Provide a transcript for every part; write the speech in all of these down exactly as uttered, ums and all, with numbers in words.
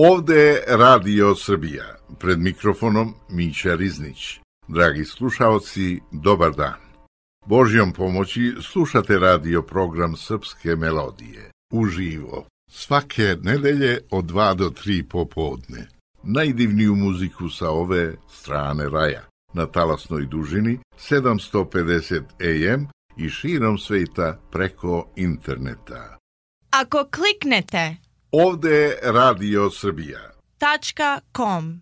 Ovde je Radio Srbija, pred mikrofonom Mića Riznić. Dragi slušaoci, dobar dan. Božjom pomoći slušate radio program Srpske melodije, uživo, svake nedelje od dva do tri popodne. Najdivniju muziku sa ove strane raja, na talasnoj dužini sedamsto pedeset A M i širom sveta preko interneta. Ako kliknete Ovde je Radio Srbija. tačka com.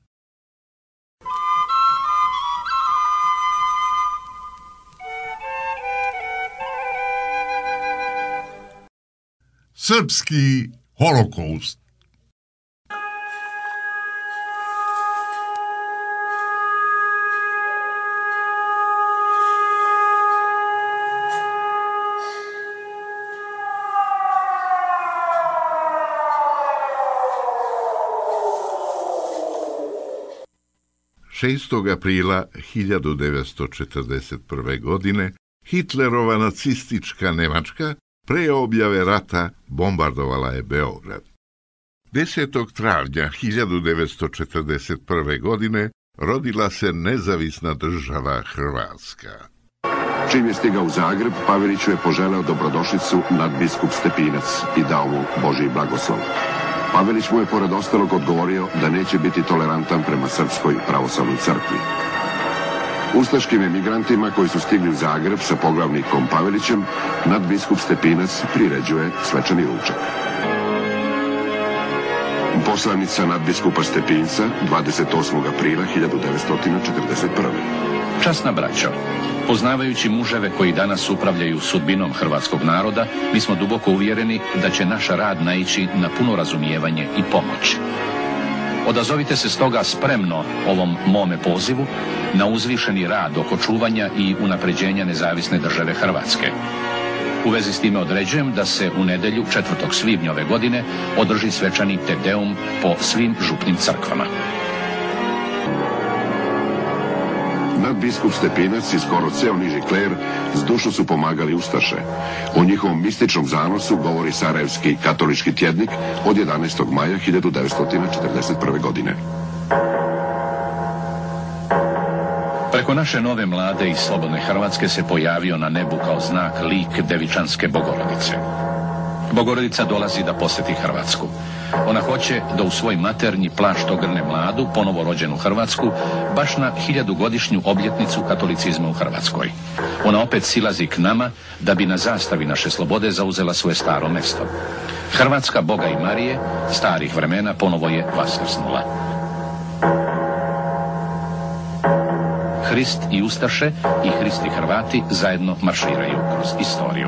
Srpski holokaust. šestog aprila hiljadu devetsto četrdeset prve. godine Hitlerova nacistička Nemačka pre objave rata bombardovala je Beograd. desetog travnja hiljadu devetsto četrdeset prve. godine rodila se nezavisna država Hrvatska. Čim je stigao u Zagreb, Paveliću je poželeo dobrodošlicu nadbiskup Stepinac i dao mu Božji blagoslov. Pavelić mu je pored ostalog odgovorio da neće biti tolerantan prema Srpskoj pravoslavnoj crkvi. Ustaškim emigrantima koji su stigli u Zagreb sa poglavnikom Pavelićem, nadbiskup Stepinac priređuje svečani ručak. Poslanica nadbiskupa Stepinca dvadeset osmog aprila hiljadu devetsto četrdeset prve. Časna braćo, poznavajući muževe koji danas upravljaju sudbinom hrvatskog naroda, mi smo duboko uvjereni da će naš rad naići na puno razumijevanje i pomoć. Odazovite se stoga spremno ovom mome pozivu na uzvišeni rad oko čuvanja i unapređenja nezavisne države Hrvatske. U vezi s time određujem da se u nedjelju četvrtog svibnja ove godine održi svečani Te Deum po svim župnim crkvama. Nadbiskup Stepinac i skoro ceo niži kler zdušno su pomagali ustaše. O njihovom mističnom zanosu govori Sarajevski katolički tjednik od jedanaestog maja hiljadu devetsto četrdeset prve. godine. Preko naše nove mlade i slobodne Hrvatske se pojavio na nebu kao znak lik Devičanske Bogorodice. Bogorodica dolazi da posjeti Hrvatsku. Ona hoće da u svoj maternji plašt ogrne mladu, ponovo rođenu Hrvatsku, baš na hiljadugodišnju obljetnicu katolicizma u Hrvatskoj. Ona opet silazi k nama da bi na zastavi naše slobode zauzela svoje staro mesto. Hrvatska Boga i Marije, starih vremena, ponovo je vaskrsnula. Hrist i ustaše i Hrist i Hrvati zajedno marširaju kroz istoriju.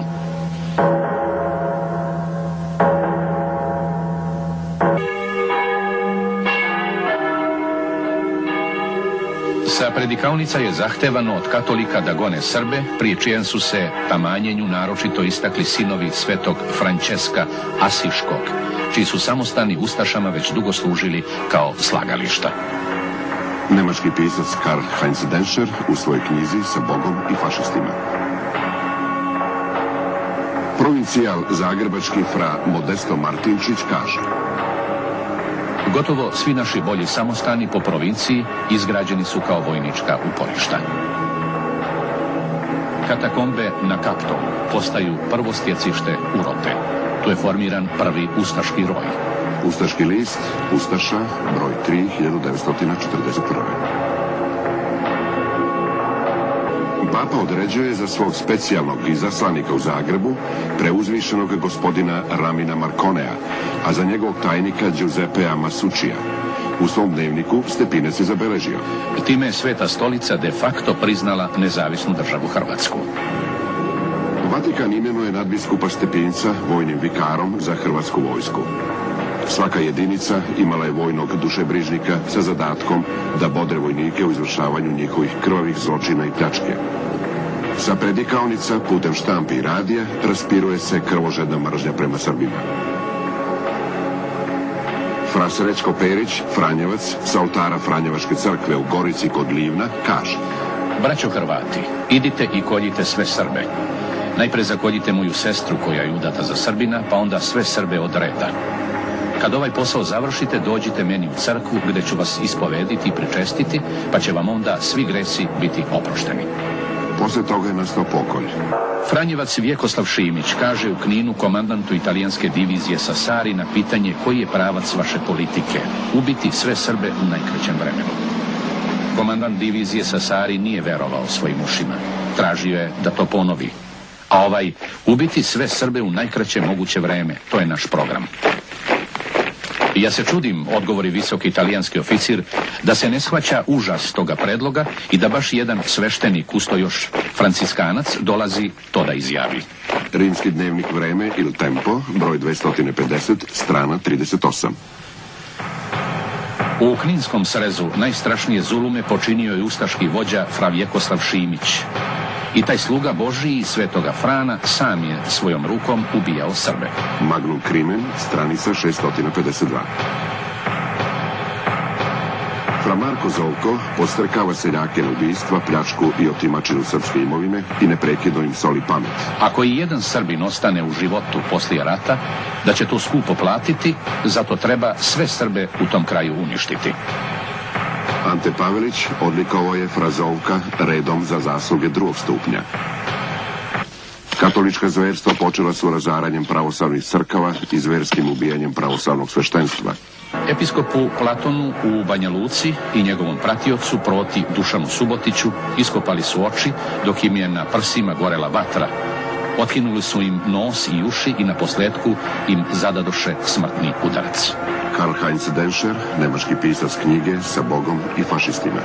Sa predikaonica je zahtevano od katolika da gone Srbe, prije čijem su se tamanjenju naročito istakli sinovi svetog Frančeska Asiškog, čiji su samostani ustašama već dugo služili kao slagališta. Nemački pisac Karl Heinz Denscher u svojoj knjizi Sa Bogom i fašistima. Provincijal zagrebački fra Modesto Martinčić kaže: gotovo svi naši bolji samostani po provinciji izgrađeni su kao vojnička uporišta. Katakombe na Kaptolu postaju prvo stjecište urote. Tu je formiran prvi ustaški roj. Ustaški list, Ustaša, broj tri, hiljadu devetsto četrdeset prve. Papa određuje za svog specijalnog izaslanika u Zagrebu preuzvišenog gospodina Ramina Marconea, a za njegovog tajnika Giuseppea Masuccija. U svom dnevniku Stepinac je zabeležio: time je Sveta stolica de facto priznala nezavisnu državu Hrvatsku. Vatikan imenuje nadbiskupa Stepinca vojnim vikarom za hrvatsku vojsku. Svaka jedinica imala je vojnog dušebrižnika sa zadatkom da bodre vojnike u izvršavanju njihovih krvavih zločina i pljačke. Sa predikaonica putem štampe i radija raspiruje se krvožedna mržnja prema Srbima. Fra Srećko Perić, Franjevac, sa oltara Franjevačke crkve u Gorici kod Livna, kaže: braćo Hrvati, idite i koljite sve Srbe. Najpre zakoljite moju sestru koja je udata za Srbina, pa onda sve Srbe od reda. Kad ovaj posao završite, dođite meni u crkvu gdje ću vas ispovediti i pričestiti, pa će vam onda svi gresi biti oprošteni. Poslije toga je nastao pokolj. Franjevac Vjekoslav Šimić kaže u Kninu komandantu italijanske divizije Sassari na pitanje koji je pravac vaše politike: ubiti sve Srbe u najkraćem vremenu. Komandant divizije Sassari nije verovao svojim ušima. Tražio je da to ponovi. A ovaj: ubiti sve Srbe u najkraće moguće vreme, to je naš program. Ja se čudim, odgovori visoki italijanski oficir, da se ne shvaća užas toga predloga i da baš jedan sveštenik, usto još franciskanac, dolazi to da izjavi. Rimski dnevnik Vreme Il Tempo, broj dvesta pedeset, strana trideset osam. U Kninskom srezu najstrašnije zulume počinio je ustaški vođa fra Vjekoslav Šimić. I taj sluga Božiji svetoga Frana sam je svojom rukom ubijao Srbe. Magnum Crimen, stranica šesto pedeset dva. Fra Marko Zovko podstrekava seljake na ubijstva, pljačku i otimačinu srpske imovine i neprekidno im soli pamet. Ako i jedan Srbin ostane u životu poslije rata, da će to skupo platiti, zato treba sve Srbe u tom kraju uništiti. Ante Pavelić odlikovao je fra Zovka redom za zasluge drugog stupnja. Katolička zverstva počela su razaranjem pravoslavnih crkava i zverskim ubijanjem pravoslavnog sveštenstva. Episkopu Platonu u Banja Luci i njegovom pratiocu proti Dušanu Subotiću iskopali su oči dok im je na prsima gorela vatra. Otkinuli su im nos i uši i na posljedku im zadadoše smrtni udarac. Karl-Heinz Denscher, nemački pisac knjige Sa Bogom i fašistima.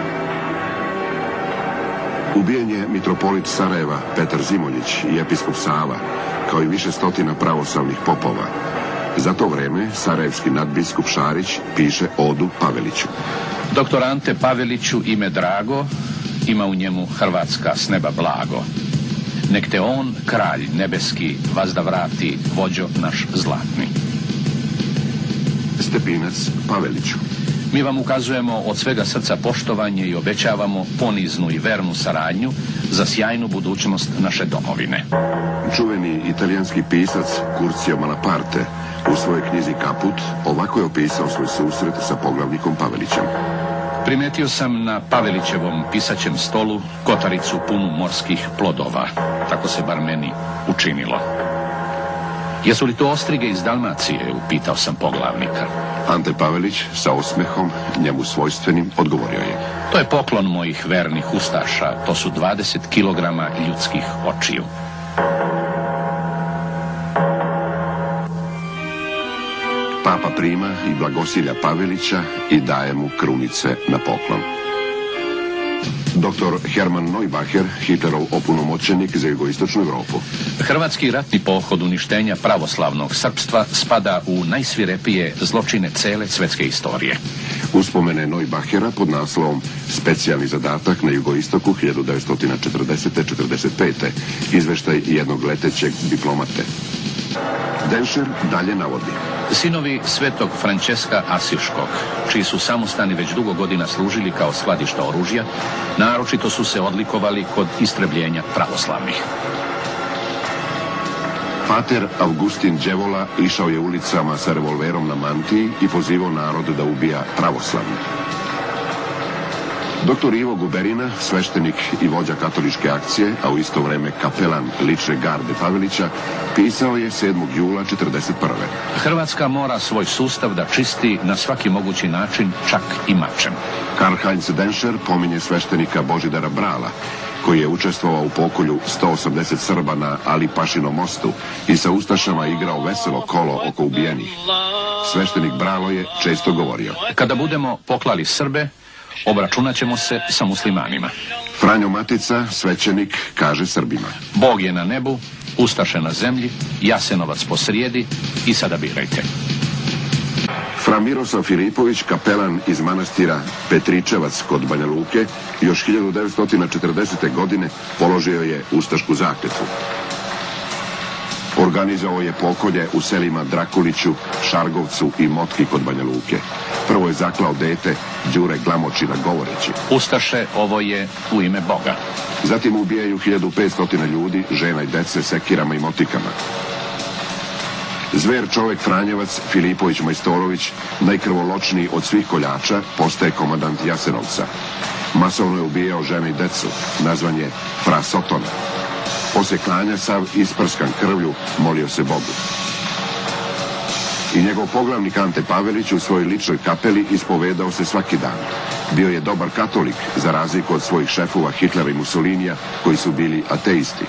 Ubijen je mitropolit Sarajeva Petar Zimoljić i episkop Sava, kao i više stotina pravoslavnih popova. Za to vreme sarajevski nadbiskup Šarić piše odu Paveliću. Doktor Ante Paveliću ime drago, ima u njemu Hrvatska s neba blago. Nek te on, kralj nebeski, vazda vrati, vođo naš zlatni. Stepinac Paveliću. Mi vam ukazujemo od svega srca poštovanje i obećavamo poniznu i vernu saradnju za sjajnu budućnost naše domovine. Čuveni italijanski pisac Curcio Malaparte u svojoj knjizi Kaput ovako je opisao svoj susret sa poglavnikom Pavelićem. Primetio sam na Pavelićevom pisaćem stolu kotaricu punu morskih plodova. Tako se bar meni učinilo. Jesu li to ostrige iz Dalmacije, upitao sam poglavnika. Ante Pavelić sa osmehom, njemu svojstvenim, odgovorio je: to je poklon mojih vernih ustaša, to su dvadeset kilograma ljudskih očiju. Papa prima i blagosilja Pavelića i daje mu krunice na poklon. Doktor Herman Neubacher, Hitlerov opunomoćenik za jugoistočnu Europu. Hrvatski ratni pohod uništenja pravoslavnog srpstva spada u najsvirepije zločine cele svetske istorije. Uspomene Neubachera pod naslovom Specijalni zadatak na jugoistoku hiljadu devetsto četrdeset do četrdeset pete. Izveštaj jednog letećeg diplomate. Denscher dalje navodi: sinovi svetog Frančeska Asiškog, čiji su samostani već dugo godina služili kao skladišta oružja, naročito su se odlikovali kod istrebljenja pravoslavnih. Pater Augustin Đevola išao je ulicama sa revolverom na mantiji i pozivao narod da ubija pravoslavne. Doktor Ivo Guberina, sveštenik i vođa katoličke akcije, a u isto vreme kapelan lične garde Pavelića, pisao je sedmog jula četrdeset prve. Hrvatska mora svoj sustav da čisti na svaki mogući način, čak i mačem. Karl-Heinz Denscher pominje sveštenika Božidara Brala, koji je učestvovao u pokolju sto osamdeset Srba na Ali Pašinom mostu i sa ustašama igrao veselo kolo oko ubijenih. Sveštenik Bralo je često govorio: kada budemo poklali Srbe, obračunat ćemo se sa muslimanima. Franjo Matica, svećenik, kaže Srbima: Bog je na nebu, ustaše na zemlji, Jasenovac posrijedi i sada birajte. Fra Miroslav Filipović, kapelan iz manastira Petričevac kod Banja Luke, još hiljadu devetsto četrdesete. godine položio je ustašku zakletvu. Organizovao je pokolje u selima Drakuliću, Šargovcu i Motki kod Banja Luke. Prvo je zaklao dete Đure Glamočina govoreći: ustaše, ovo je u ime Boga. Zatim ubijaju hiljadu petsto ljudi, žena i dece, sekirama i motikama. Zver čovek Franjevac Filipović Majstorović, najkrvoločniji od svih koljača, postaje komandant Jasenovca. Masovno je ubijao žene i decu, nazvan je Fra Sotona. Posle klanja sav isprskan krvlju molio se Bogu. I njegov poglavnik Ante Pavelić u svojoj ličnoj kapeli ispovedao se svaki dan. Bio je dobar katolik, za razliku od svojih šefova Hitlera i Mussolinija, koji su bili ateisti.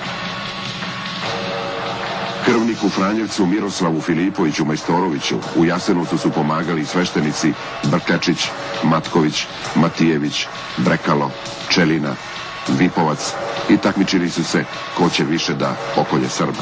Krvniku Franjevcu Miroslavu Filipoviću Majstoroviću u Jasenovcu su pomagali sveštenici Brkačić, Matković, Matijević, Brekalo, Čelina, Vipovac i takmičili su se ko će više da pokolje Srba.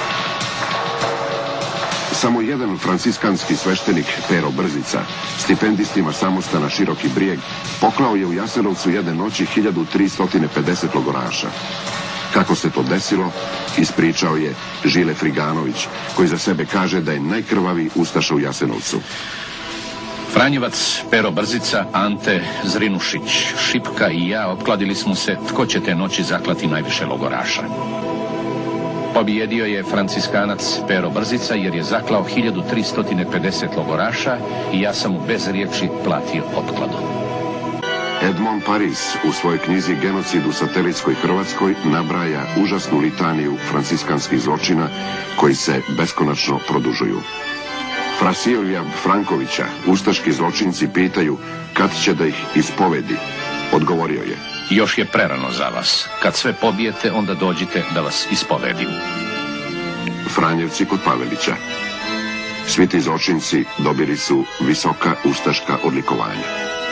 Samo jedan franciskanski sveštenik, Pero Brzica, stipendistima samostana Široki Brijeg, poklao je u Jasenovcu jedne noći hiljadu tristo pedeset logoraša. Kako se to desilo, ispričao je Žile Friganović, koji za sebe kaže da je najkrvaviji ustaša u Jasenovcu. Franjevac, Pero Brzica, Ante Zrinušić, Šipka i ja opkladili smo se tko će te noći zaklati najviše logoraša. Pobjedio je franciskanac Pero Brzica jer je zaklao hiljadu tristo pedeset logoraša i ja sam mu bez riječi platio opkladu. Edmond Paris u svojoj knjizi Genocid u satelitskoj Hrvatskoj nabraja užasnu litaniju franciskanskih zločina koji se beskonačno produžuju. Fra Silvija Frankovića ustaški zločinci pitaju kad će da ih ispovedi. Odgovorio je: još je prerano za vas. Kad sve pobijete, onda dođite da vas ispovedim. Franjevci kod Pavelića. Svi ti zločinci dobili su visoka ustaška odlikovanja.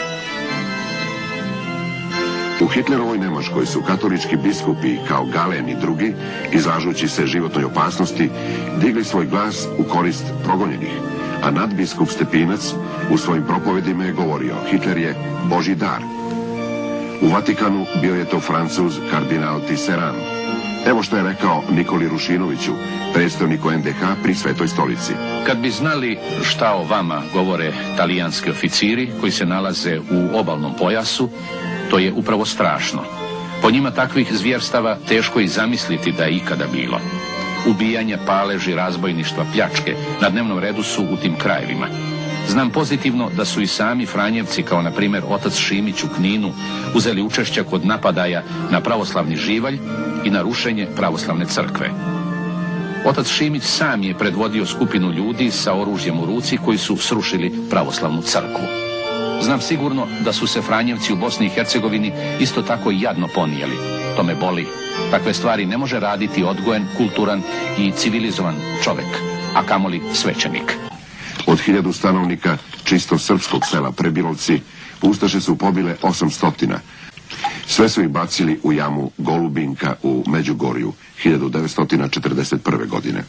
U Hitlerovoj Nemačkoj su katolički biskupi kao Galen i drugi, izlažući se životnoj opasnosti, digli svoj glas u korist progonjenih, a nadbiskup Stepinac u svojim propovedima je govorio: Hitler je Božji dar. U Vatikanu bio je to Francuz kardinal Tisserand. Evo što je rekao Nikoli Rušinoviću, predstavniku en de ha pri Svetoj stolici. Kad bi znali šta o vama govore talijanski oficiri koji se nalaze u obalnom pojasu, to je upravo strašno. Po njima takvih zvjerstava teško i zamisliti da je ikada bilo. Ubijanja, paleži, razbojništva, pljačke na dnevnom redu su u tim krajevima. Znam pozitivno da su i sami Franjevci, kao na primjer otac Šimić u Kninu, uzeli učešća kod napadaja na pravoslavni živalj i na rušenje pravoslavne crkve. Otac Šimić sam je predvodio skupinu ljudi sa oružjem u ruci koji su srušili pravoslavnu crkvu. Znam sigurno da su se Franjevci u Bosni i Hercegovini isto tako jadno ponijeli. To me boli. Takve stvari ne može raditi odgojen, kulturan i civilizovan čovek, a kamoli svećenik. Od hiljadu stanovnika čisto srpskog sela Prebilovci ustaše su pobile osam stotina. Sve su ih bacili u jamu Golubinka u Međugorju hiljadu devetsto četrdeset prve. godine.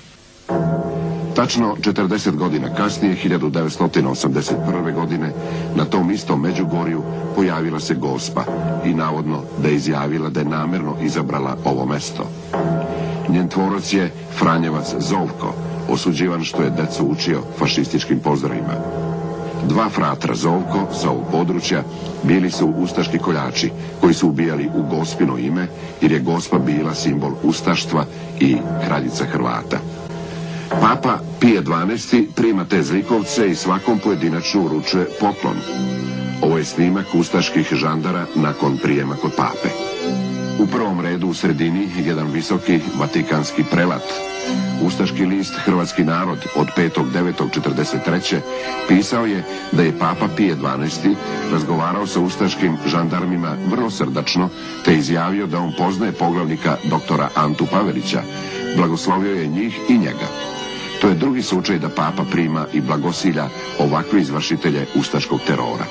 Tačno četrdeset godina kasnije, hiljadu devetsto osamdeset prve. godine, na tom istom Međugorju pojavila se Gospa i navodno da je izjavila da je namerno izabrala ovo mesto. Njen tvorac je Franjevac Zovko, osuđivan što je decu učio fašističkim pozdravima. Dva fratra Zovko sa ovog područja bili su ustaški koljači koji su ubijali u Gospino ime jer je Gospa bila simbol ustaštva i kraljica Hrvata. Papa Pije dvanaesti prima te zlikovce i svakom pojedinačno uručuje poklon. Ovo je snimak ustaških žandara nakon prijema kod pape. U prvom redu u sredini jedan visoki vatikanski prelat. Ustaški list Hrvatski narod od petog devetog četrdeset treće. pisao je da je Papa Pije dvanaesti razgovarao sa ustaškim žandarmima vrlo srdačno, te izjavio da on poznaje poglavnika doktora Antu Pavelića. Blagoslovio je njih i njega. To je drugi slučaj da Papa prima i blagosilja ovakve izvršitelje ustaškog terora.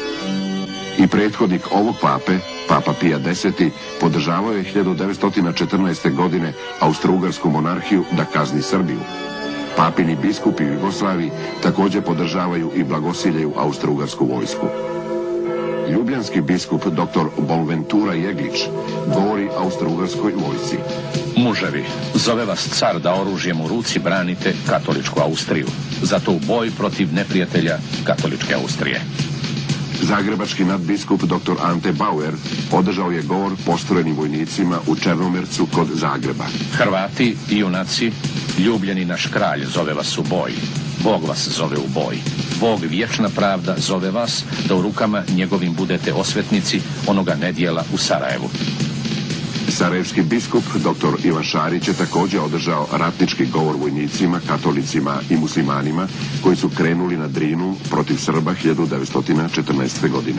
I prethodnik ovog pape, Papa Pija deseti, podržavao je hiljadu devetsto četrnaeste. godine Austro-Ugarsku monarhiju da kazni Srbiju. Papini biskupi u Jugoslaviji također podržavaju i blagosiljaju Austro-Ugarsku vojsku. Ljubljanski biskup doktor Bonventura Jeglić govori Austro-Ugarskoj vojsci. Muževi, zove vas car da oružjem u ruci branite katoličku Austriju. Zato u boj protiv neprijatelja katoličke Austrije. Zagrebački nadbiskup doktor Ante Bauer održao je govor postrojenim vojnicima u Černomercu kod Zagreba. Hrvati i junaci, Ljubljeni naš kralj zove vas u boj. Bog vas zove u boj. Bog vječna pravda zove vas da u rukama njegovim budete osvetnici onoga nedjela u Sarajevu. Sarajevski biskup doktor Ivan Šarić je također održao ratnički govor vojnicima, katolicima i muslimanima koji su krenuli na Drinu protiv Srba hiljadu devetsto četrnaeste. godine.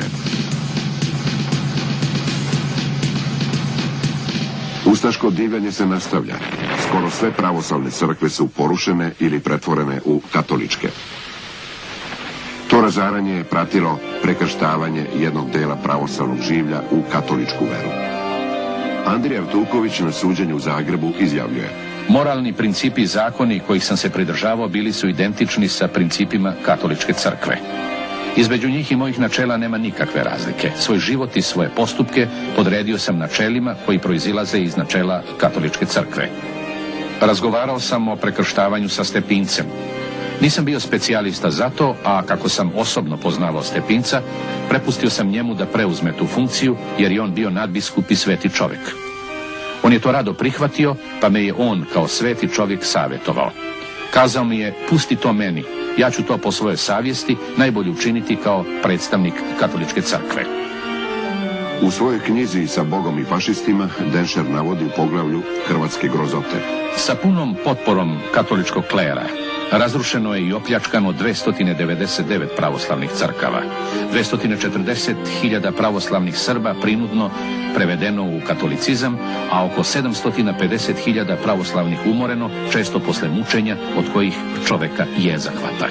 Ustaško divljanje se nastavlja. Skoro sve pravoslavne crkve su porušene ili pretvorene u katoličke. To razaranje je pratilo prekrštavanje jednog dela pravoslavnog življa u katoličku veru. Andrija Vtuković na suđenju u Zagrebu izjavljuje: Moralni principi i zakoni kojih sam se pridržavao bili su identični sa principima katoličke crkve. Između njih i mojih načela nema nikakve razlike. Svoj život i svoje postupke podredio sam načelima koji proizilaze iz načela katoličke crkve. Razgovarao sam o prekrštavanju sa Stepincem. Nisam bio specijalista za to, a kako sam osobno poznavao Stepinca, prepustio sam njemu da preuzme tu funkciju, jer je on bio nadbiskup i sveti čovjek. On je to rado prihvatio, pa me je on kao sveti čovjek savjetovao. Kazao mi je: pusti to meni, ja ću to po svojoj savjesti najbolje učiniti kao predstavnik katoličke crkve. U svojoj knjizi Sa Bogom i fašistima Denšer navodi u poglavlju Hrvatske grozote: Sa punom potporom katoličkog klera razrušeno je i opljačkano dvjesto devedeset devet pravoslavnih crkava, dvjesto četrdeset hiljada pravoslavnih Srba prinudno prevedeno u katolicizam, a oko sedamsto pedeset hiljada pravoslavnih umoreno, često posle mučenja od kojih čoveka je zahvata.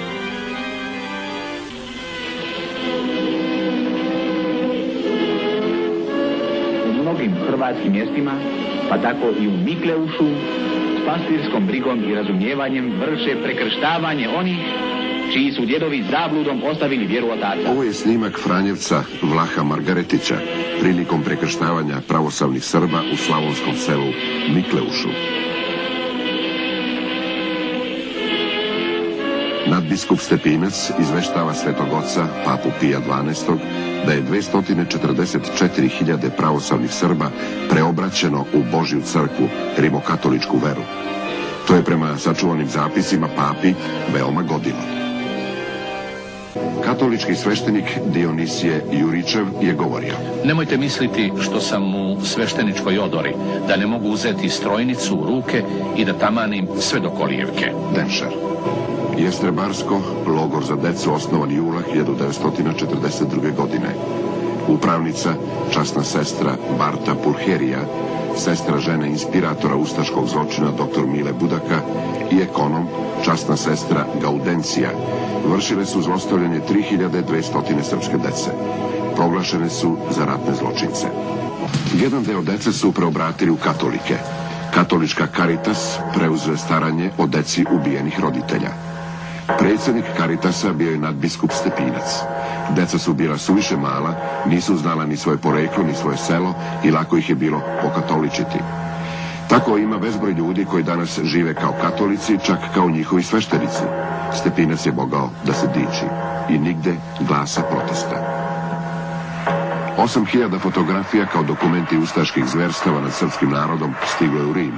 U mnogim hrvatskim mjestima, pa tako i u Mikleušu, pastirskom brigom i razumijevanjem vrše prekrštavanje onih čiji su djedovi zabludom ostavili vjeru otaca. Ovo je snimak Franjevca Vlaha Margaretića prilikom prekrštavanja pravoslavnih Srba u slavonskom selu Mikleušu. Nadbiskup Stepinac izveštava svetog oca papu Pija dvanaestog da je dvjesto četrdeset četiri hiljade pravoslavnih Srba preobraćeno u Božju crkvu, rimokatoličku veru. To je prema sačuvanim zapisima papi veoma godilo. Katolički sveštenik Dionisije Juričev je govorio: Nemojte misliti što sam u svešteničkoj odori, da ne mogu uzeti strojnicu u ruke i da tamanim sve do kolijevke. Denšer. Jestrebarsko, logor za decu, osnovan jula hiljadu devetsto četrdeset druge. godine. Upravnica, časna sestra Barta Pulherija, sestra žene inspiratora ustaškog zločina doktor Mile Budaka i ekonom, časna sestra Gaudencija, vršile su zlostavljanje tri hiljade dvjesto srpske dece. Proglašene su za ratne zločince. Jedan deo dece su preobratili u katolike. Katolička Caritas preuzeo staranje o deci ubijenih roditelja. Predsjednik Caritasa bio je nadbiskup Stepinac. Deca su bila suviše mala, nisu znala ni svoje poreklo, ni svoje selo i lako ih je bilo pokatoličiti. Tako ima bezbroj ljudi koji danas žive kao katolici, čak kao njihovi sveštenici. Stepinac je mogao da se diči i nigde glasa protesta. Osam hiljada fotografija kao dokumenti ustaških zverstava nad srpskim narodom stiglo je u Rim.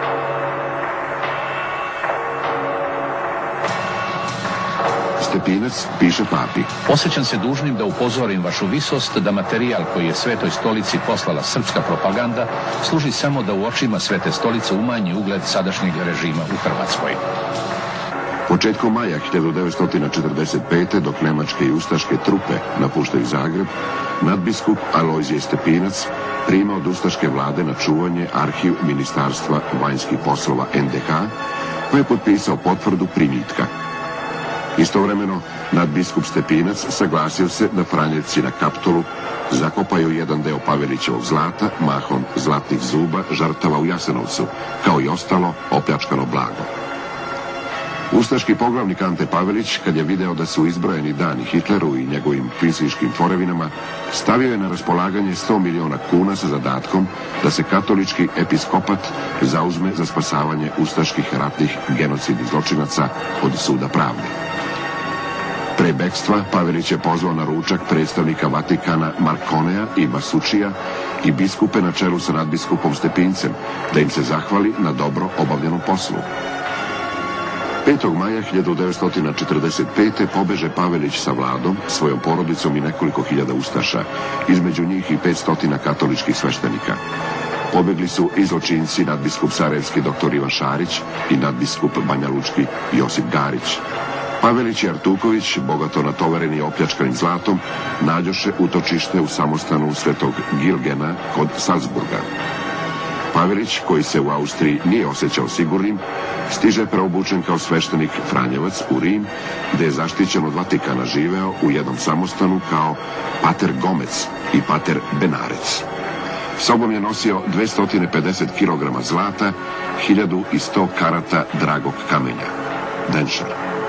Stepinac piše papi: Osjećam se dužnim da upozorim vašu visost da materijal koji je Svetoj stolici poslala srpska propaganda služi samo da u očima Svete stolice umanji ugled sadašnjeg režima u Hrvatskoj. Početkom maja hiljadu devetsto četrdeset pete. dok nemačke i ustaške trupe napuštaju Zagreb, nadbiskup Alojzije Stepinac prima od ustaške vlade na čuvanje arhiv Ministarstva vanjskih poslova en de ka, pa je potpisao potvrdu primitka. Istovremeno, nadbiskup Stepinac saglasio se da Franjevci na Kaptolu zakopaju jedan deo Pavelićevog zlata, mahom zlatnih zuba žrtava u Jasenovcu, kao i ostalo opljačkano blago. Ustaški poglavnik Ante Pavelić, kad je video da su izbrojeni dani Hitleru i njegovim fizičkim tvorevinama, stavio je na raspolaganje sto miliona kuna sa zadatkom da se katolički episkopat zauzme za spasavanje ustaških ratnih genocidnih zločinaca od suda pravde. Pre bekstva Pavelić je pozvao na ručak predstavnika Vatikana Markonea i Basučija i biskupe na čelu sa nadbiskupom Stepincem, da im se zahvali na dobro obavljenom poslu. petog maja hiljadu devetsto četrdeset pete. pobeže Pavelić sa vladom, svojom porodicom i nekoliko hiljada ustaša, između njih i petsto katoličkih sveštenika. Pobegli su i zločinci nadbiskup sarajevski doktor Ivan Šarić i nadbiskup banjalučki Josip Garić. Pavelić i Artuković, bogato natovareni opljačkanim zlatom, nađoše utočište u samostanu svetog Gilgena kod Salzburga. Pavelić, koji se u Austriji nije osjećao sigurnim, stiže preobučen kao sveštenik Franjevac u Rim, gde je zaštićen od Vatikana živeo u jednom samostanu kao pater Gomec i pater Benarec. Sobom je nosio dvesta pedeset kilograma zlata, hiljadu sto karata dragog kamenja. Denšar.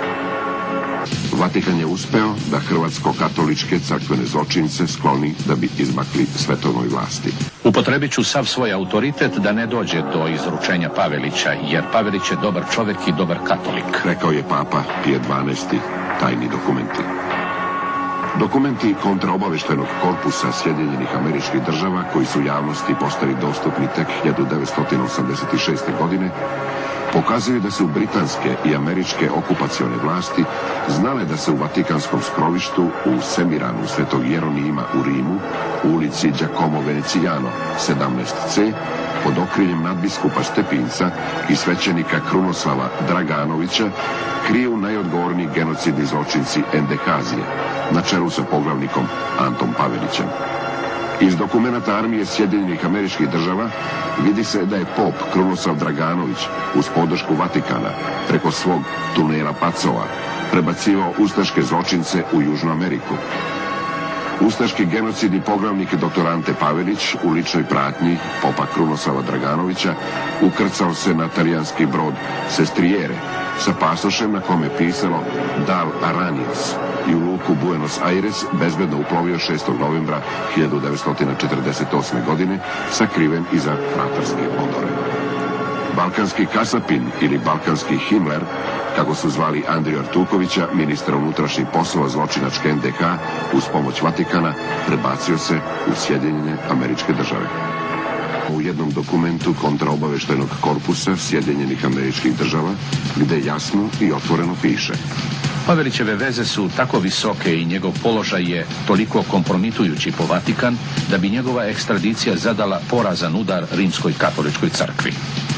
Vatikan je uspeo da hrvatsko-katoličke crkvene zločince skloni da bi izmakli svetovnoj vlasti. Upotrebit ću sav svoj autoritet da ne dođe do izručenja Pavelića, jer Pavelić je dobar čovjek i dobar katolik, rekao je Papa Pije dvanaesti. Tajni dokumenti. Dokumenti kontraobaveštajnog korpusa Sjedinjenih Američkih Država, koji su javnosti postali dostupni tek hiljadu devetsto osamdeset šeste. godine, pokazuju da su britanske i američke okupacione vlasti znale da se u Vatikanskom skrovištu u Semiranu Svetog Jeronima u Rimu, u ulici Giacomo Venecijano sedamnaest ce, pod okriljem nadbiskupa Stepinca i svećenika Krunoslava Draganovića kriju najodgovorniji genocidni zločinci Endekazije, na čelu sa poglavnikom Antom Pavelićem. Iz dokumenata armije Sjedinjenih Američkih Država vidi se da je pop Krunoslav Draganović uz podršku Vatikana preko svog tunela Pacova prebacivao ustaške zločince u Južnu Ameriku. Ustaški genocidni poglavnik doktor Ante Pavelić u ličnoj pratnji popa Krunoslava Draganovića ukrcao se na talijanski brod Sestrijere sa pasošem na kome je pisalo Dal Aranios i u luku Buenos Aires bezbedno uplovio šestog novembra hiljadu devetsto četrdeset osme. godine sakriven iza fratarske odore. Balkanski kasapin ili balkanski Himmler, kako su zvali Andriju Artukovića, ministra unutrašnjih poslova zločinačke en de ka, uz pomoć Vatikana, prebacio se u Sjedinjene Američke Države. U jednom dokumentu kontraobaveštajnog korpusa Sjedinjenih Američkih Država, gde jasno i otvoreno piše: Pavelićeve veze su tako visoke i njegov položaj je toliko kompromitujući po Vatikan da bi njegova ekstradicija zadala porazan udar rimskoj katoličkoj crkvi.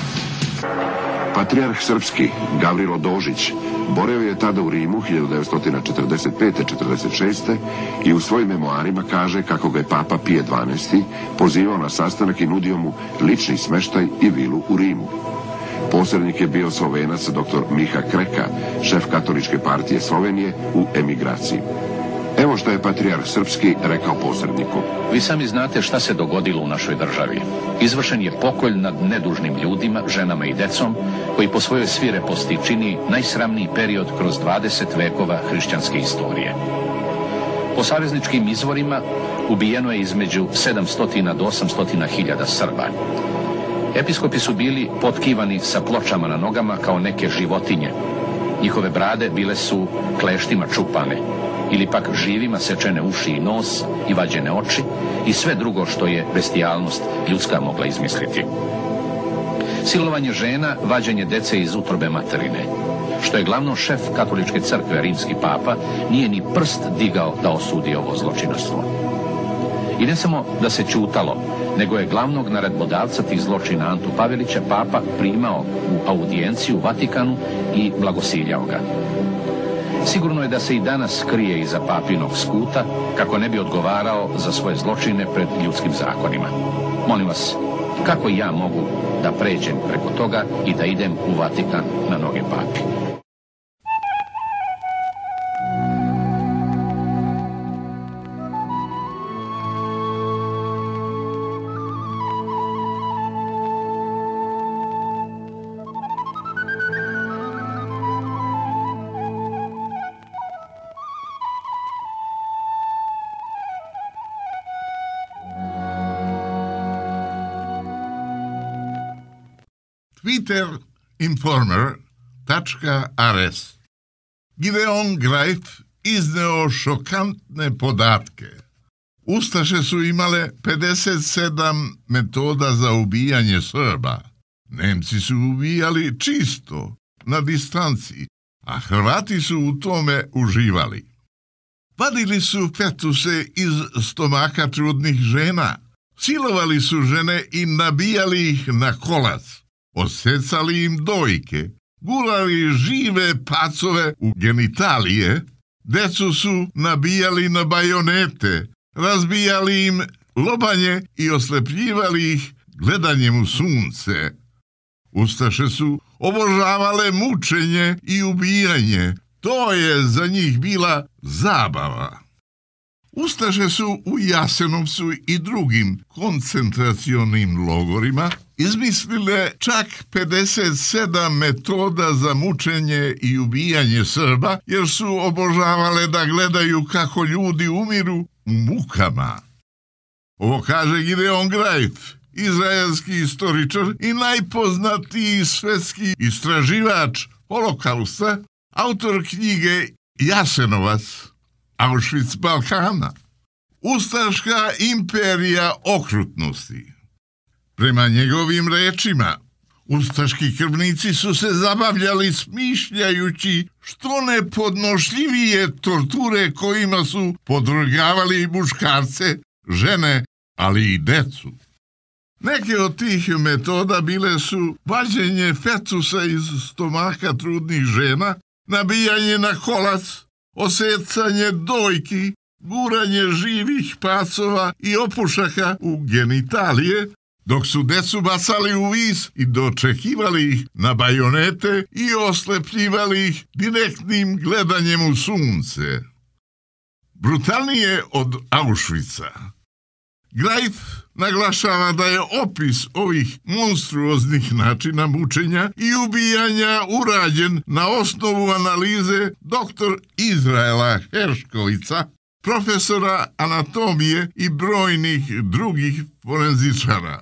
Patrijarh srpski Gavrilo Dožić boravio je tada u Rimu hiljadu devetsto četrdeset pete do četrdeset šeste. i u svojim memoarima kaže kako ga je Papa Pije dvanaesti. pozivao na sastanak i nudio mu lični smeštaj i vilu u Rimu. Posrednik je bio Slovenac doktor Miha Kreka, šef katoličke partije Slovenije u emigraciji. Evo što je patrijarh srpski rekao posredniku. Vi sami znate šta se dogodilo u našoj državi. Izvršen je pokolj nad nedužnim ljudima, ženama i decom, koji po svojoj svireposti čini najsramniji period kroz dvadeset vekova hrišćanske istorije. Po savezničkim izvorima ubijeno je između sedamsto do osamsto hiljada Srba. Episkopi su bili potkivani sa pločama na nogama kao neke životinje. Njihove brade bile su kleštima čupane, ili pak živima sečene uši i nos i vađene oči i sve drugo što je bestijalnost ljudska mogla izmisliti. Silovanje žena, vađenje dece iz utrobe materine. Što je glavno šef katoličke crkve, rimski papa, nije ni prst digao da osudi ovo zločinaštvo. I ne samo da se ćutalo, nego je glavnog naredbodavca tih zločina Antu Pavelića papa primao u audijenciju u Vatikanu i blagosiljao ga. Sigurno je da se i danas krije iza papinog skuta kako ne bi odgovarao za svoje zločine pred ljudskim zakonima. Molim vas, kako ja mogu da pređem preko toga i da idem u Vatikan na noge papi? Twitter Informer tačka a r s. Gideon Greif izneo šokantne podatke. Ustaše su imale pedeset sedam metoda za ubijanje Srba. Nemci su ubijali čisto, na distanci, a Hrvati su u tome uživali. Vadili su fetuse iz stomaka trudnih žena, silovali su žene i nabijali ih na kolac, osecali im dojke, gurali žive pacove u genitalije, decu su nabijali na bajonete, razbijali im lobanje i oslepljivali ih gledanjem u sunce. Ustaše su obožavale mučenje i ubijanje. To je za njih bila zabava. Ustaše su u Jasenovcu i drugim koncentracionim logorima izmislile čak pedeset sedam metoda za mučenje i ubijanje Srba, jer su obožavale da gledaju kako ljudi umiru u mukama. Ovo kaže Gideon Greif, izraelski istoričar i najpoznatiji svetski istraživač holokausta, autor knjige Jasenovac, Auschwitz Balkana, ustaška imperija okrutnosti. Prema njegovim rečima, ustaški krvnici su se zabavljali smišljajući što nepodnošljivije torture kojima su podvrgavali muškarce, žene, ali i decu. Neke od tih metoda bile su vađenje fetusa iz stomaka trudnih žena, nabijanje na kolac, osecanje dojki, guranje živih pacova i opušaka u genitalije, dok su decu bacali u vis i dočekivali ih na bajonete i oslepljivali ih direktnim gledanjem u sunce. Brutalnije od Auschwitza. Greif naglašava da je opis ovih monstruoznih načina mučenja i ubijanja urađen na osnovu analize doktor Izraela Herškovica, profesora anatomije i brojnih drugih forenzičara.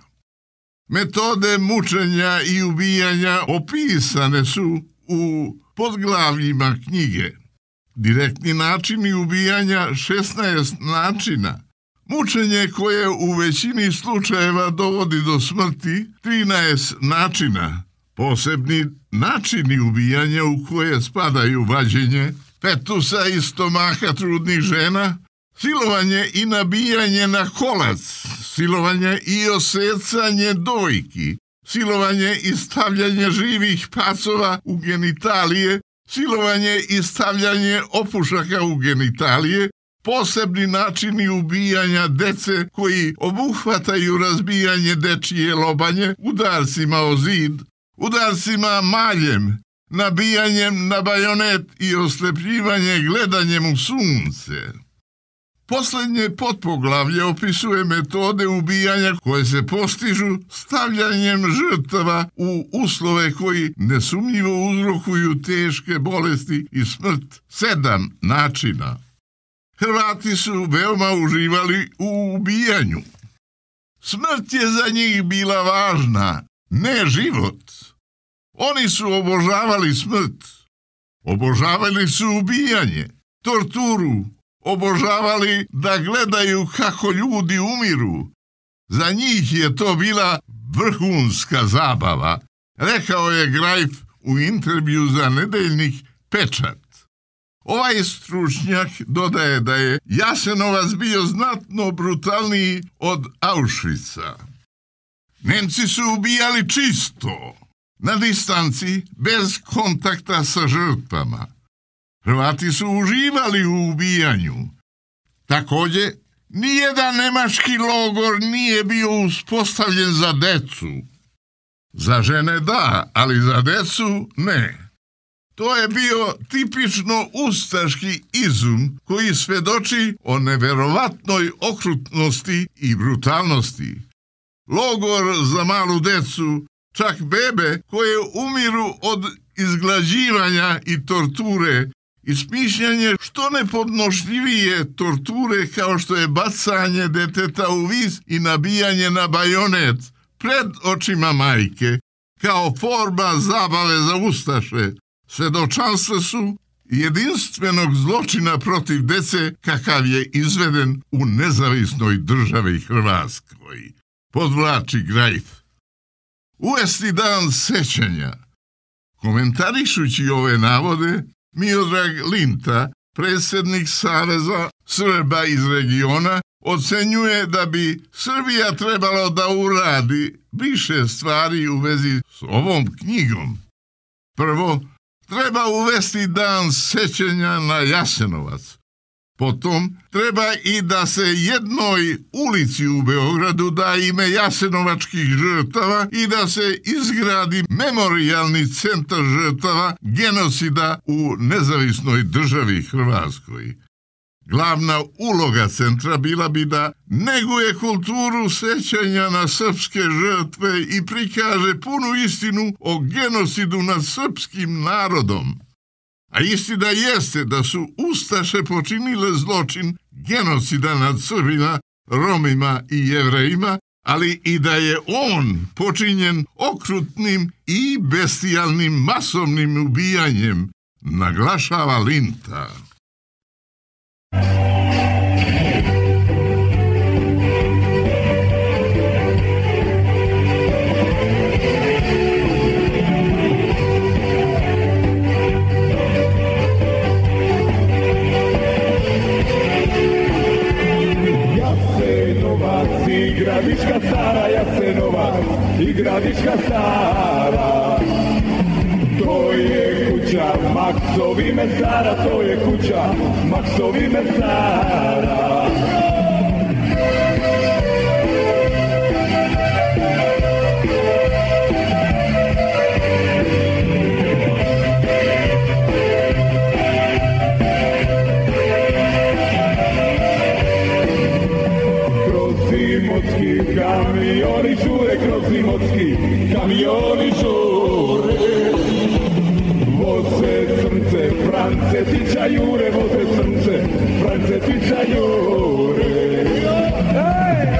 Metode mučenja i ubijanja opisane su u podglavljima knjige. Direktni načini ubijanja šesnaest načina, mučenje koje u većini slučajeva dovodi do smrti trinaest načina, posebni načini ubijanja u koje spadaju vađenje fetusa iz stomaka trudnih žena, silovanje i nabijanje na kolac, silovanje i osecanje dojki, silovanje i stavljanje živih pacova u genitalije, silovanje i stavljanje opušaka u genitalije, posebni načini ubijanja dece koji obuhvataju razbijanje dečije lobanje udarcima o zid, udarcima maljem, nabijanjem na bajonet i oslepljivanje gledanjem u sunce. Posljednje potpoglavlje opisuje metode ubijanja koje se postižu stavljanjem žrtava u uslove koji nesumnjivo uzrokuju teške bolesti i smrt. Sedam načina. Hrvati su veoma uživali u ubijanju. Smrt je za njih bila važna, ne život. Oni su obožavali smrt. Obožavali su ubijanje, torturu, obožavali da gledaju kako ljudi umiru. Za njih je to bila vrhunska zabava, rekao je Greif u intervju za nedeljnik Pečat. Ovaj stručnjak dodaje da je Jasenovac bio znatno brutalniji od Auschwitza. Nemci su ubijali čisto, na distanci, bez kontakta sa žrtvama. Hrvati su uživali u ubijanju. Također, nijedan nemački logor nije bio uspostavljen za decu. Za žene da, ali za decu ne. To je bio tipično ustaški izum koji svedoči o neverovatnoj okrutnosti i brutalnosti. Logor za malu decu, čak bebe koje umiru od izglađivanja i torture, i smišljanje što nepodnošljivije torture kao što je bacanje deteta u vis i nabijanje na bajonet pred očima majke, kao forma zabave za ustaše, svedočanstva su jedinstvenog zločina protiv dece kakav je izveden u nezavisnoj državi Komentarišući ove navode, Miodrag Linta, predsjednik Saveza Srba iz regiona, ocenjuje da bi Srbija trebalo da uradi više stvari u vezi s ovom knjigom. Prvo, treba uvesti dan sećanja na Jasenovac. Potom, treba i da se jednoj ulici u Beogradu da ime jasenovačkih žrtava i da se izgradi memorijalni centar žrtava genocida u nezavisnoj državi Hrvatskoj. Glavna uloga centra bila bi da neguje kulturu sećanja na srpske žrtve i prikaže punu istinu o genocidu nad srpskim narodom. A istina jeste da su ustaše počinile zločin genocida nad Srbima, Romima i Jevrejima, ali i da je on počinjen okrutnim i bestijalnim masovnim ubijanjem, naglašava Linta. Gradiška stara, Jasenovac i Gradiška stara. To je kuća Maksovi mesara, to je kuća Maksovi mesara. Kamioni žure kroz Imotski, kamioni žure. Voze crnce, France tiča jure, voze crnce, France tiča jure. Hey!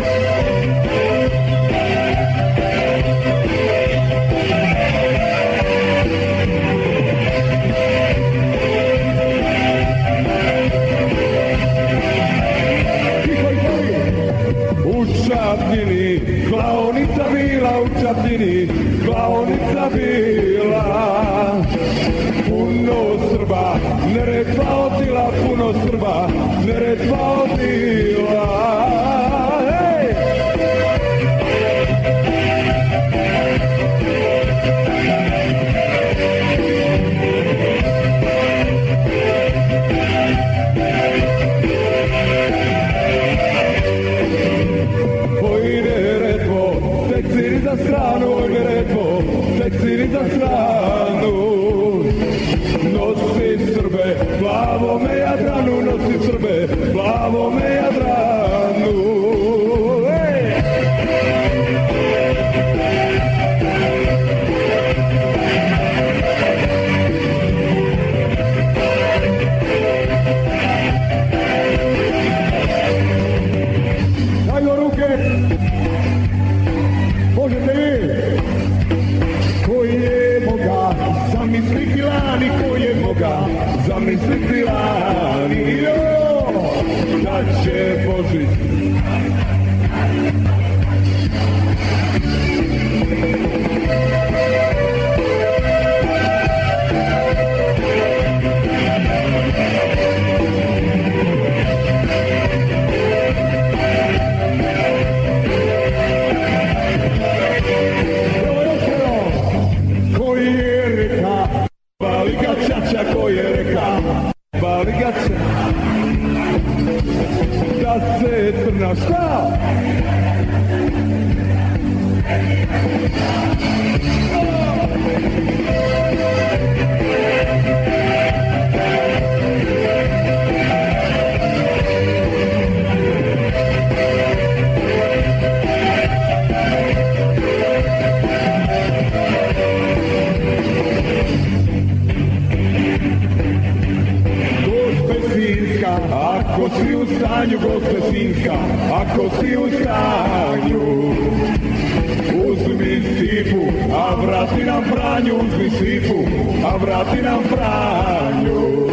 Čapljini, klaonica bila u Čapljini, klaonica bila. Puno Srba, Neretva odila, puno Srba, Neretva odila. Hej! Za stranu, oj Neretvo, tekciri za stranu. Nosi Srbe, plavome Jadranu, nosi Srbe, plavome Jadranu. Ej! Dajmo ruke! Možete vi, koji je moga zamisliti lani, koji je moga zamisliti lani, jo, da će Božić. Ko je reka, baligače, da se crna šta? Ako si u stanju, gospe Sinjska, ako si u stanju, uzmi Stipu, a vrati nam Franju, uzmi Stipu, a vrati nam Franju.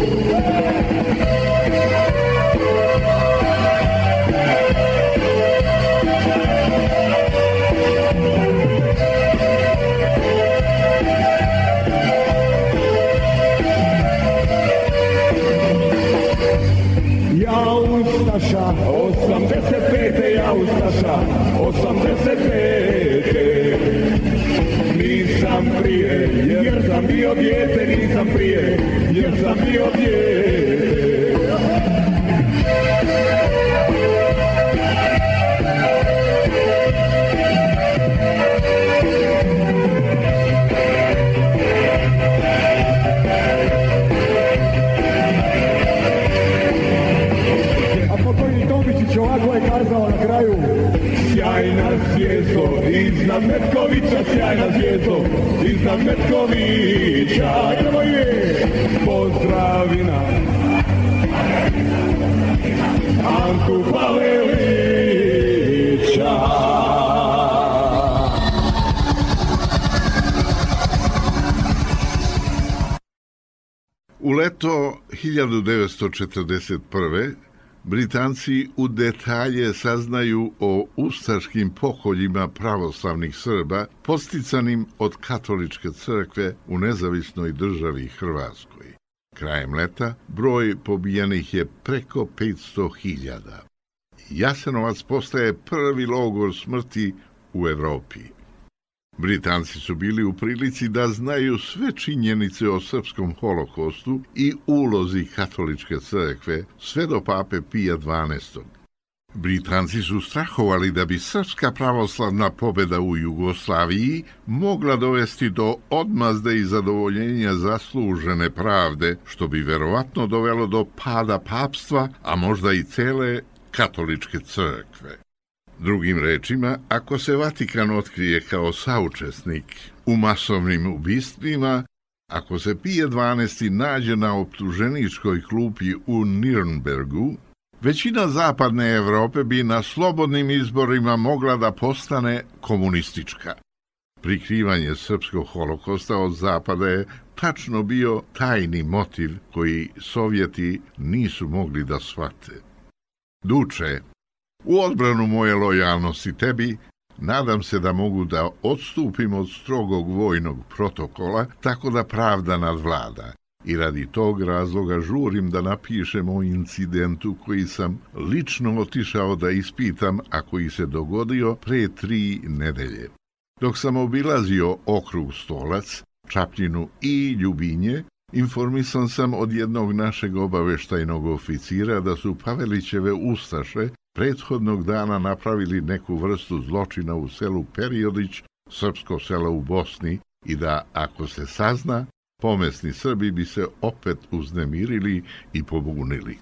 nisam prije, jer sam bio dijete, nisam prije, jer sam bio dijete. Ovako je kazao na kraju: sjajna zvijezdo, iznad Metkovića, sjajna zvijezdo, iznad Metkovića. Idemo je, pozdravi nam Antu Pavelića. U leto hiljadu devetsto četrdeset prve. Britanci u detalje saznaju o ustaškim pokoljima pravoslavnih Srba posticanim od katoličke crkve u nezavisnoj državi Hrvatskoj. Krajem leta broj pobijenih je preko petsto hiljada. Jasenovac postaje prvi logor smrti u Evropi. Britanci su bili u prilici da znaju sve činjenice o srpskom holokostu i ulozi katoličke crkve sve do pape Pija dvanaestog. Britanci su strahovali da bi srpska pravoslavna pobjeda u Jugoslaviji mogla dovesti do odmazde i zadovoljenja zaslužene pravde, što bi verovatno dovelo do pada papstva, a možda i cele katoličke crkve. Drugim rečima, ako se Vatikan otkrije kao saučesnik u masovnim ubistvima, ako se Pije dvanaesti nađe na optuženičkoj klupi u Nirnbergu, većina zapadne Evrope bi na slobodnim izborima mogla da postane komunistička. Prikrivanje srpskog holokosta od zapada je tačno bio tajni motiv koji Sovjeti nisu mogli da shvate. Duče, u odbranu moje lojalnosti tebi, nadam se da mogu da odstupim od strogog vojnog protokola, tako da pravda nadvlada. I radi tog razloga žurim da napišem o incidentu koji sam lično otišao da ispitam, a koji se dogodio pre tri nedelje. Dok sam obilazio okrug Stolac, Čapljinu i Ljubinje, informisan sam od jednog našeg obaveštajnog oficira da su Pavelićeve ustaše prethodnog dana napravili neku vrstu zločina u selu Periodić, srpsko selo u Bosni, i da, ako se sazna, pomesni Srbi bi se opet uznemirili i pobunili.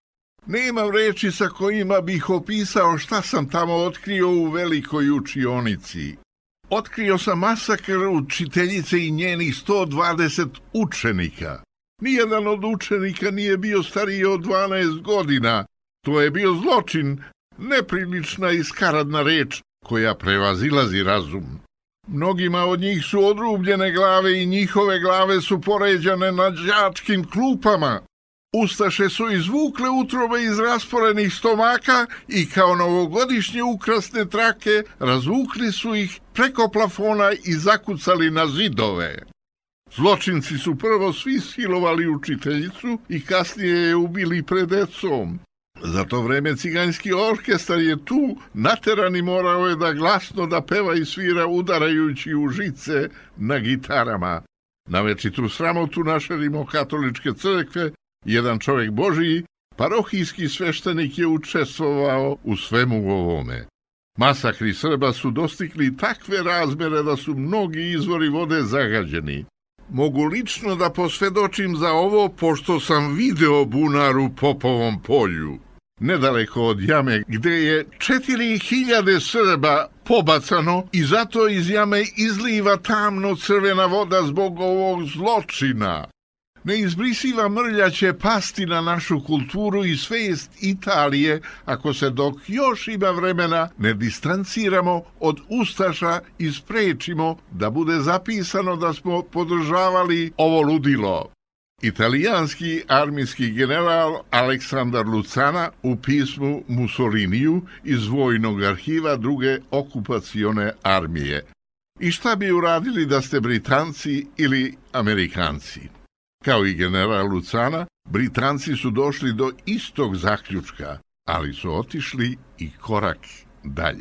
Nemam reči sa kojima bih opisao šta sam tamo otkrio u velikoj učionici. Otkrio sam masakr učiteljice i njenih sto dvadeset učenika. Nijedan od učenika nije bio stariji od dvanaest godina. To je bio zločin, neprilična i skaradna reč koja prevazilazi razum. Mnogima od njih su odrubljene glave i njihove glave su poređane na đačkim klupama. Ustaše su izvukle utrobe iz rasporenih stomaka i kao novogodišnje ukrasne trake razvukli su ih preko plafona i zakucali na zidove. Zločinci su prvo svi silovali učiteljicu i kasnije je ubili pred decom. Za to vreme ciganjski orkestar je tu nateran i morao je da glasno da peva i svira udarajući u žice na gitarama. Na večitu sramotu naše rimokatoličke crkve jedan čovjek Božiji, parohijski sveštenik, je učestvovao u svemu ovome. Masakri Srba su dostigli takve razmere da su mnogi izvori vode zagađeni. Mogu lično da posvedočim za ovo, pošto sam video bunar u Popovom polju, nedaleko od jame, gde je četiri hiljade Srba pobacano i zato iz jame izliva tamno crvena voda zbog ovog zločina. Neizbrisiva mrlja će pasti na našu kulturu i svest Italije ako se, dok još ima vremena, ne distanciramo od ustaša i sprečimo da bude zapisano da smo podržavali ovo ludilo. Italijanski armijski general Aleksandar Lucana u pismu Mussoliniju iz vojnog arhiva druge okupacione armije. I šta bi uradili da ste Britanci ili Amerikanci? Kao i general Lucana, Britanci su došli do istog zaključka, ali su otišli i korak dalje.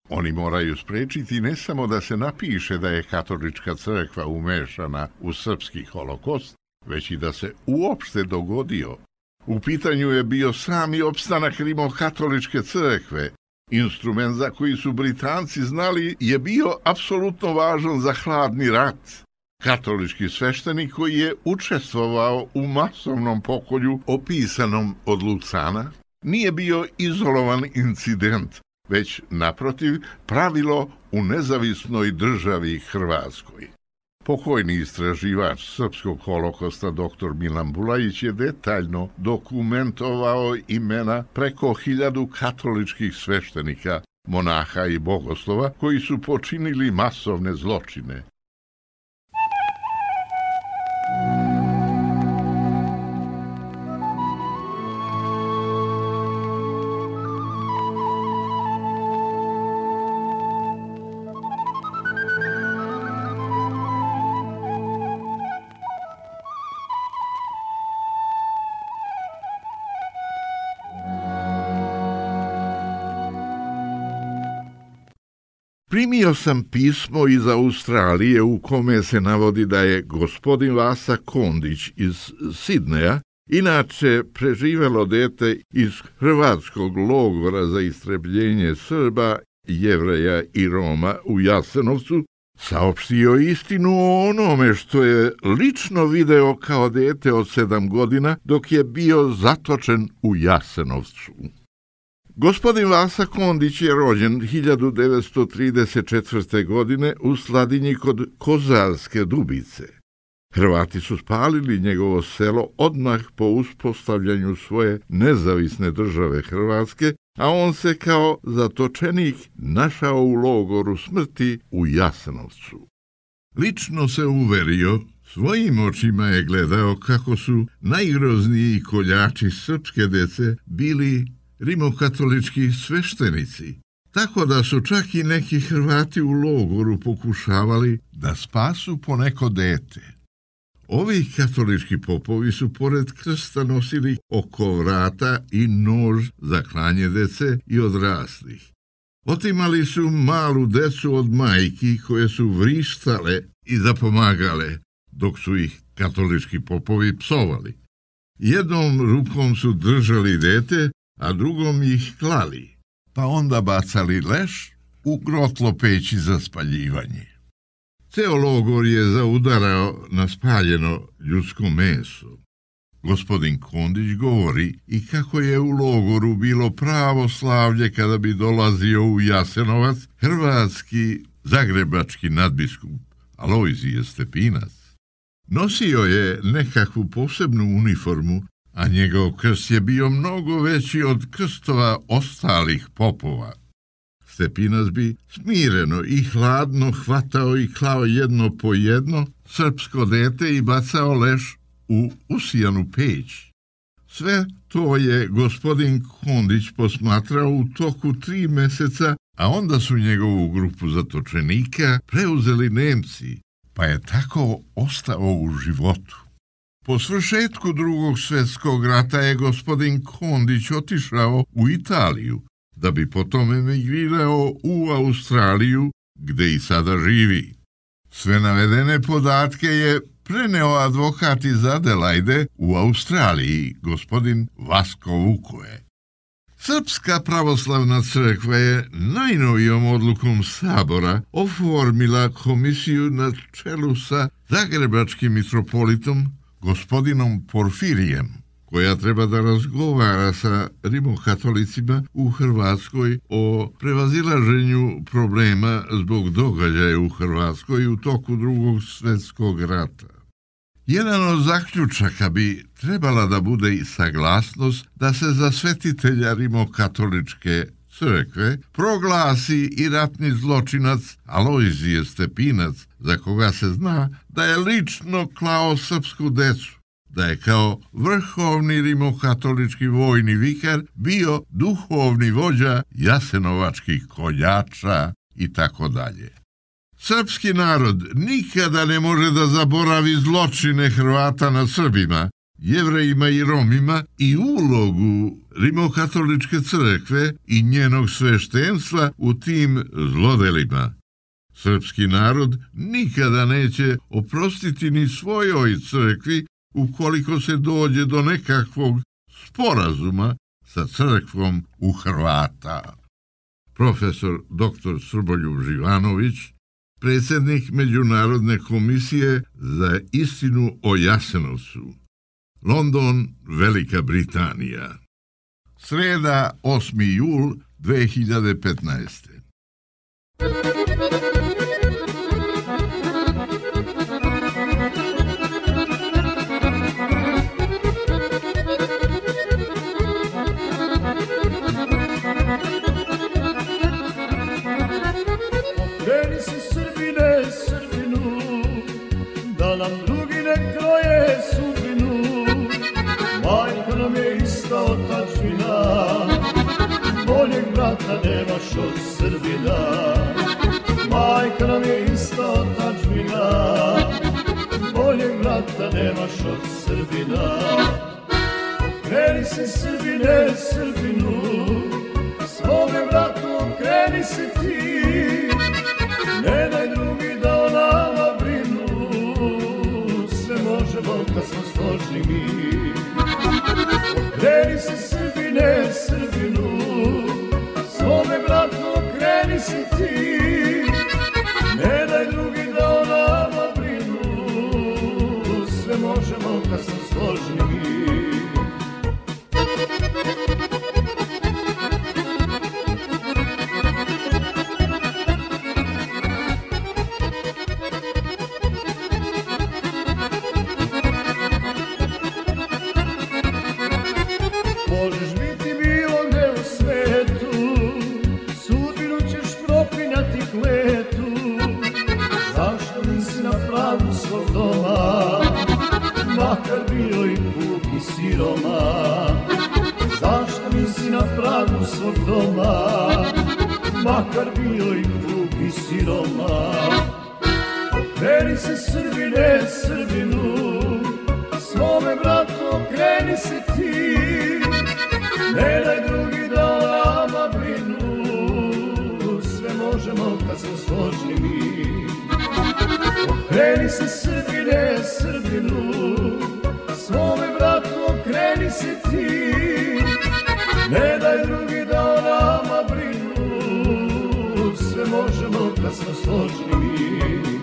Oni moraju spriječiti ne samo da se napiše da je katolička crkva umešana u srpski holokost, već i da se uopšte dogodio. U pitanju je bio sami opstanak rimokatoličke crkve. Instrument za koji su Britanci znali je bio apsolutno važan za hladni rat. Katolički sveštenik koji je učestvovao u masovnom pokolju opisanom od Lucana nije bio izolovan incident, već naprotiv pravilo u nezavisnoj državi Hrvatskoj. Pokojni istraživač srpskog holokosta doktor Milan Bulajić je detaljno dokumentovao imena preko hiljadu katoličkih sveštenika, monaha i bogoslova koji su počinili masovne zločine. Primio sam pismo iz Australije u kome se navodi da je gospodin Vasa Kondić iz Sidneja, inače preživelo dete iz hrvatskog logora za istrebljenje Srba, Jevreja i Roma u Jasenovcu, saopštio istinu o onome što je lično video kao dete od sedam godina dok je bio zatočen u Jasenovcu. Gospodin Vasa Kondić je rođen hiljadu devetsto trideset četvrte. godine u Sladinji kod Kozarske Dubice. Hrvati su spalili njegovo selo odmah po uspostavljanju svoje nezavisne države Hrvatske, a on se kao zatočenik našao u logoru smrti u Jasenovcu. Lično se uverio, svojim očima je gledao kako su najgrozniji koljači srpske dece bili rimokatolički sveštenici, tako da su čak i neki Hrvati u logoru pokušavali da spasu poneko dete. Ovi katolički popovi su pored krsta nosili oko vrata i nož za klanje dece i odraslih. Otimali su malu decu od majki koje su vrištale i zapomagale, dok su ih katolički popovi psovali. Jednom rukom su držali dete, a drugom ih klali, pa onda bacali leš u grotlo peći za spaljivanje. Ceo logor je zaudarao na spaljeno ljudsko meso. Gospodin Kondić govori i kako je u logoru bilo pravo slavlje kada bi dolazio u Jasenovac hrvatski zagrebački nadbiskup Alojzije Stepinac. Nosio je nekakvu posebnu uniformu, a njegov krst je bio mnogo veći od krstova ostalih popova. Stepinac bi smireno i hladno hvatao i klao jedno po jedno srpsko dete i bacao leš u usijanu peć. Sve to je gospodin Kondić posmatrao u toku tri meseca, a onda su njegovu grupu zatočenika preuzeli Nemci, pa je tako ostao u životu. Po svršetku drugog svjetskog rata je gospodin Kondić otišao u Italiju, da bi potom emigrirao u Australiju, gde i sada živi. Sve navedene podatke je preneo advokat iz Adelaide u Australiji, gospodin Vasko Vukove. Srpska pravoslavna crkva je najnovijom odlukom Sabora oformila komisiju na čelu sa zagrebačkim mitropolitom gospodinom Porfirijem, koja treba da razgovara sa rimokatolicima u Hrvatskoj o prevazilaženju problema zbog događaja u Hrvatskoj u toku drugog svjetskog rata. Jedan od zaključaka bi trebala da bude i saglasnost da se za svetitelja rimokatoličke crkve proglasi i ratni zločinac Alojzije Stepinac, za koga se zna da je lično klao srpsku decu, da je kao vrhovni rimokatolički vojni vikar bio duhovni vođa jasenovačkih koljača i tako dalje. Srpski narod nikada ne može da zaboravi zločine Hrvata nad Srbima, Jevrejima i Romima i ulogu Rimokatoličke crkve i njenog sveštenstva u tim zlodelima. Srpski narod nikada neće oprostiti ni svojoj crkvi ukoliko se dođe do nekakvog sporazuma sa crkvom u Hrvata. Profesor doktor Srboljub Živanović, predsjednik Međunarodne komisije za istinu o Jasenovcu. London, Velika Britanija. Sreda, osmi jul dve hiljade petnaeste. Okreni se Srbine, Srbinu, da nam drugi ne kroje sudbinu. Majka nam je ista otačbina, boljeg brata nemaš od Srbina. Majka nam je ista otačbina, boljeg brata nemaš od Srbina. Okreni se Srbine, Srbinu, svome bratu okreni se ti. Ne daj drugi da o nama brinu, sve možemo kad smo složni mi. Okreni se Srbine, Srbinu, svome bratu okreni se ti. Ne daj drugi da o nama brinu, sve možemo kad smo složni mi. Makar bio i puk i siroma, zašto nisi na pragu svog doma? Makar bio i puk i siroma. Okreni se Srbine, Srbinu, svome bratu okreni se ti. Ne daj drugi da o nama brinu, sve možemo kad smo složni mi. Okreni se Srbine, Srbinu, svome bratu okreni se ti. Ne daj drugi da o nama brinu, sve možemo kad smo složni mi.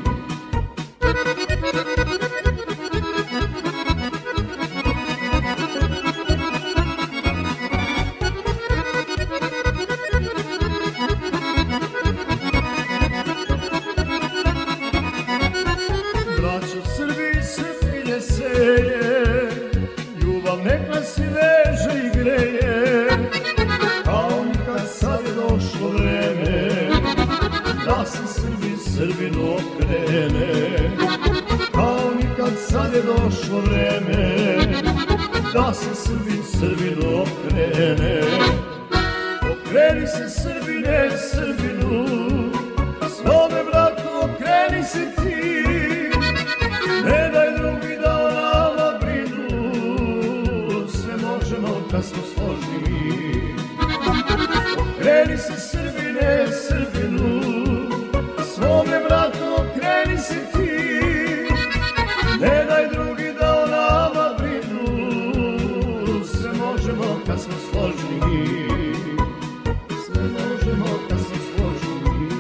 Srbinu okrene, kao nikad sad je došlo vreme, da se Srbin Srbinu okrene. Okreni se Srbine, Srbinu, svome bratu okreni se ti. Ne daj drugi da o nama brinu, sve možemo kad smo složni mi. Okreni se Srbine, Srbinu, svome bratu okreni se ti. Ne daj drugi da o nama brinu, sve možemo kad smo složni mi. Sve možemo kad smo složni mi.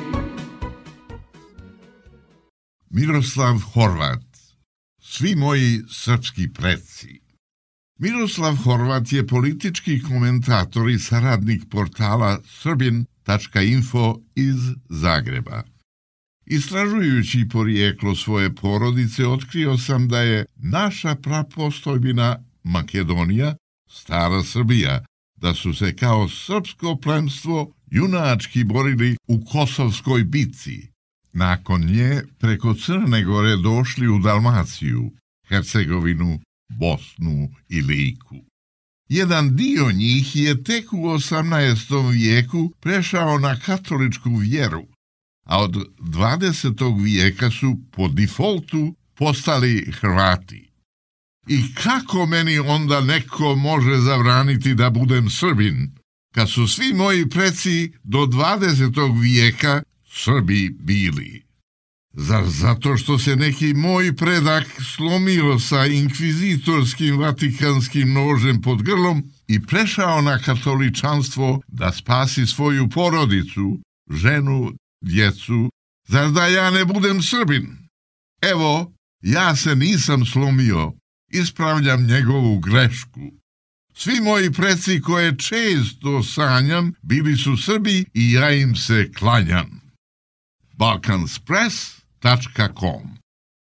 Miroslav Horvat. Svi moji srpski preci. Miroslav Horvat je politički komentator i saradnik portala srbin tačka info iz Zagreba. Istražujući porijeklo svoje porodice, otkrio sam da je naša prapostojbina Makedonija, stara Srbija, da su se kao srpsko plemstvo junački borili u Kosovskoj bitci. Nakon nje preko Crne Gore došli u Dalmaciju, Hercegovinu, Bosnu i Liku. Jedan dio njih je tek u osamnaestom vijeku prešao na katoličku vjeru, a od dvadesetog vijeka su po defaultu postali Hrvati. I kako meni onda neko može zabraniti da budem Srbin, kad su svi moji preci do dvadesetog vijeka Srbi bili? Zar zato što se neki moj predak slomio sa inkvizitorskim vatikanskim nožem pod grlom i prešao na katoličanstvo da spasi svoju porodicu, ženu, djecu, zar da ja ne budem Srbin? Evo, ja se nisam slomio, ispravljam njegovu grešku. Svi moji preci koje često sanjam bili su Srbi i ja im se klanjam. balkanspress tačka com.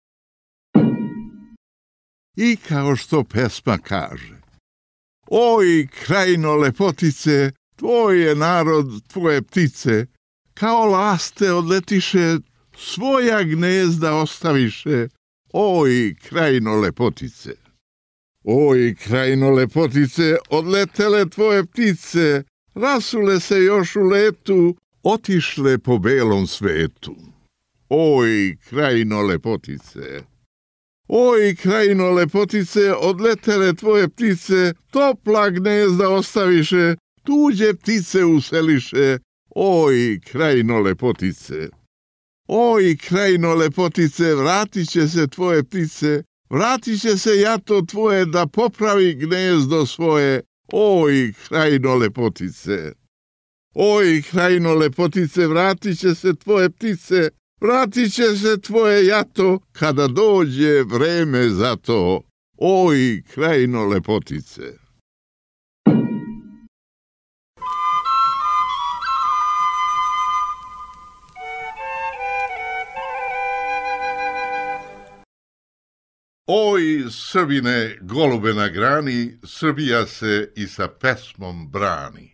I kao što pesma kaže: Oj, krajino lepotice, tvoj je narod, tvoje ptice, kao laste odletiše, svoja gnezda ostaviše. Oj, krajino lepotice. Oj, krajino lepotice, odletele tvoje ptice, rasule se još u letu, otišle po belom svetu. Oj, krajino lepotice. Oj, krajino lepotice, odletele tvoje ptice, topla gnezda ostaviše, tuđe ptice useliše. Oj, krajino lepotice. Oj, krajino lepotice, vratit će se tvoje ptice, vratit će se jato tvoje da popravi gnezdo svoje. Oj, krajino lepotice. Oj, krajino lepotice, vratit će se tvoje ptice, vratit će se tvoje jato kada dođe vreme za to. Oj, krajino lepotice. Oj, Srbine, golube na grani, Srbija se i sa pesmom brani.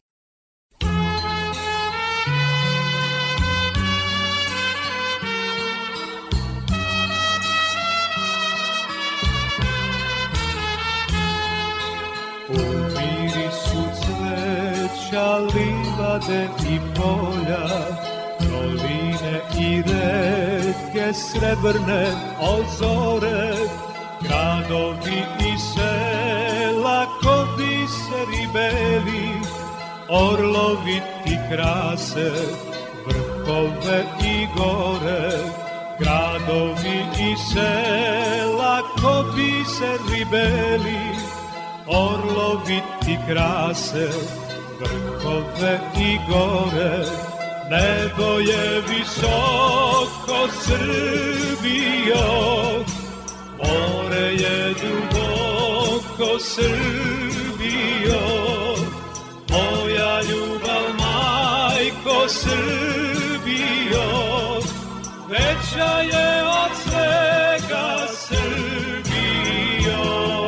U mirisu cveća, livade i polja, doline i retke srebrne ozore, gradovi i sela ko biseri beli, orlovi ti krase vrhove i gore. Gradovi i sela ko biseri beli, orlovi ti krase vrhove i gore. Nebo je visoko, Srbijo, more je duboko, Srbijo, moja ljubav, majko, Srbijo, veća je od svega, Srbijo.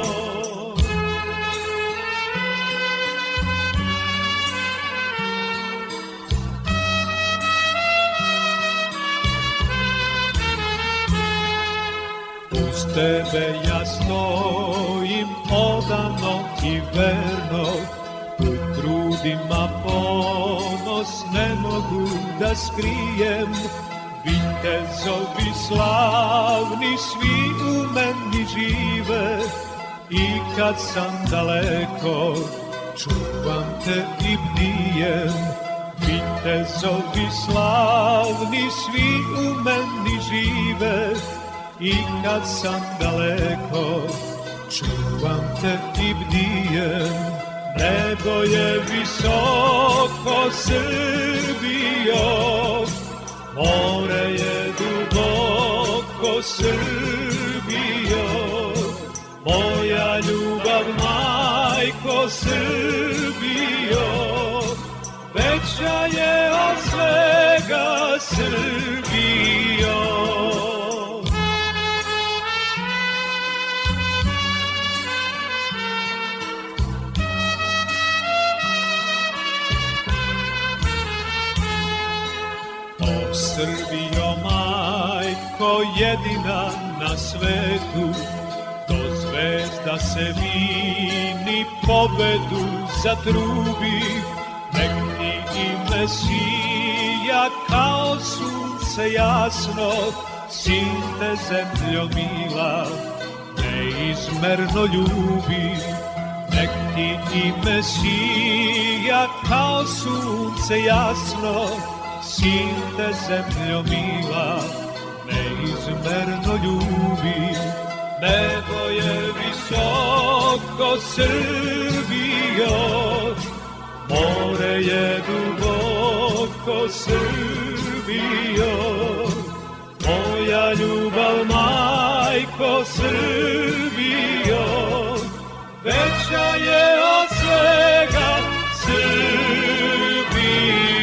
Uz tebe ja stojim odano i verno, u grudima ponos ne mogu da skrijem. Vitezovi slavni svi u meni žive, i kad sam daleko čuvam te i bdijem. Vitezovi slavni svi u meni žive, i kad sam daleko čuvam te i bdijem. Nebo je visoko, Srbijo, more je duboko, Srbijo, moja ljubav, majko, Srbijo, veća je od svega, Srbijo. Srbijo, majko, jedina na svetu, do zvezda se vini, pobedu zatrubi. Nek ti ime sija kao sunce jasno, sin te zemljo mila, neizmerno ljubi. Nek ti i Mesija kao sunce jasno, sin te zemljo mila, neizmerno ljubi. Nebo je visoko, Srbijo, more je duboko, Srbijo, moja ljubav, majko, Srbijo, veća je od svega, Srbijo.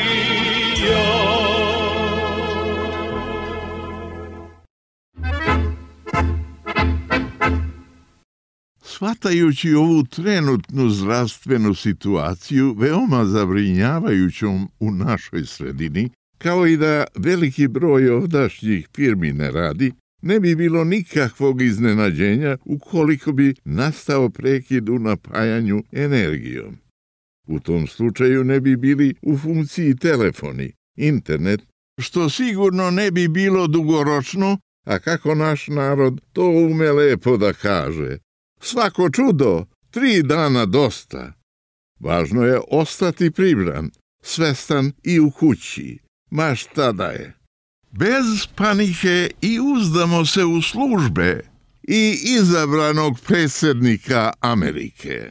Shvatajući ovu trenutnu zdravstvenu situaciju, veoma zabrinjavajućom u našoj sredini, kao i da veliki broj ovdašnjih firmi ne radi, ne bi bilo nikakvog iznenađenja ukoliko bi nastao prekid u napajanju energijom. U tom slučaju ne bi bili u funkciji telefoni, internet, što sigurno ne bi bilo dugoročno, a kako naš narod to ume lepo da kaže. Svako čudo, tri dana dosta. Važno je ostati pribran, svestan i u kući, ma šta da je. Bez panike i uzdamo se u službe i izabranog predsjednika Amerike.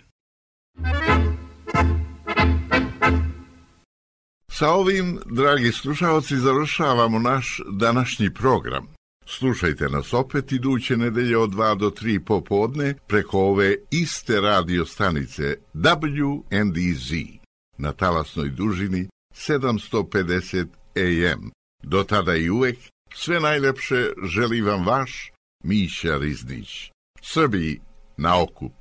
Sa ovim, dragi slušalci, završavamo naš današnji program. Slušajte nas opet iduće nedelje od dva do tri popodne preko ove iste radio stanice W N D Z na talasnoj dužini sedamsto pedeset A M. Do tada i uvek sve najlepše želi vam vaš Miša Riznić. Srbiji na okup.